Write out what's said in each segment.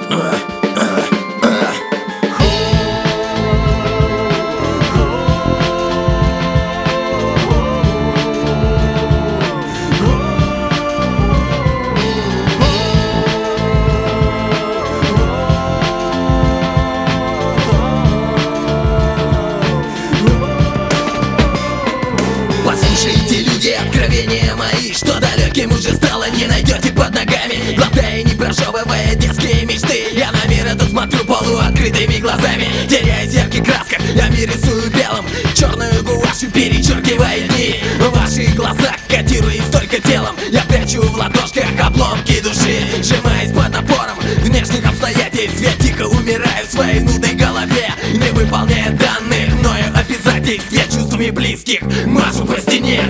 Послушайте, люди, откровения мои, что далеким уже стало, не найдете под ногами. Глотая, не прожевывая детские мечты, я на мир этот смотрю полуоткрытыми глазами. Теряясь в ярких красках, я мир рисую белым, черную гуашью перечеркивая дни. В ваших глазах, котируясь только телом, я прячу в ладошках обломки души. Сжимаясь под напором внешних обстоятельств, я тихо умираю в своей нудной голове, не выполняя данных мною обязательств. Я чувствами близких мажу по стене.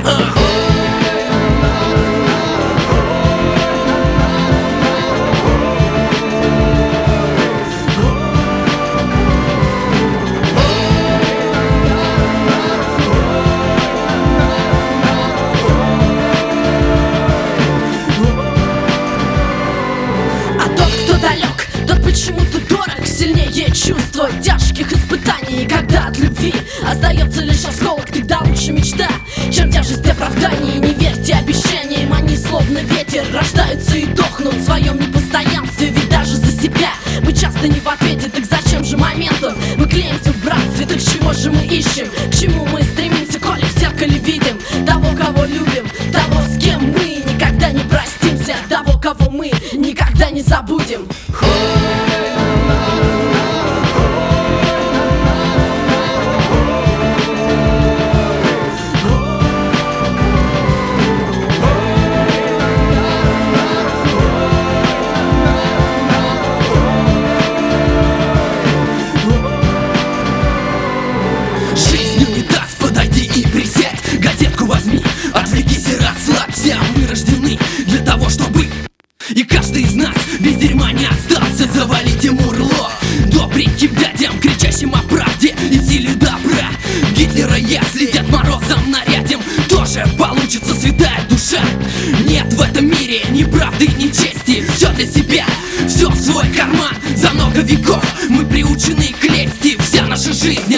Почему-то дорог, сильнее чувства тяжких испытаний. Когда от любви остается лишь осколок, тогда лучше мечта, чем тяжесть оправданий. Не верьте обещаниям, они словно ветер рождаются и дохнут в своем непостоянстве. Ведь даже за себя мы часто не в ответе. Так зачем же моментом мы клеимся в братстве? Так чего же мы ищем, к чему мы стремимся, коли в зеркале видим того, кого любим, того, с кем мы никогда не простимся, того, кого мы никогда не забудем. Отвлекись и расслабься, мы рождены для того, чтобы и каждый из нас без дерьма не остался. Завалите мурло добреньким дядям, кричащим о правде и силе добра. Гитлера, если Дед Морозом нарядим, тоже получится святая душа. Нет в этом мире ни правды, ни чести, все для себя, все в свой карман. За много веков мы приучены к лести, вся наша жизнь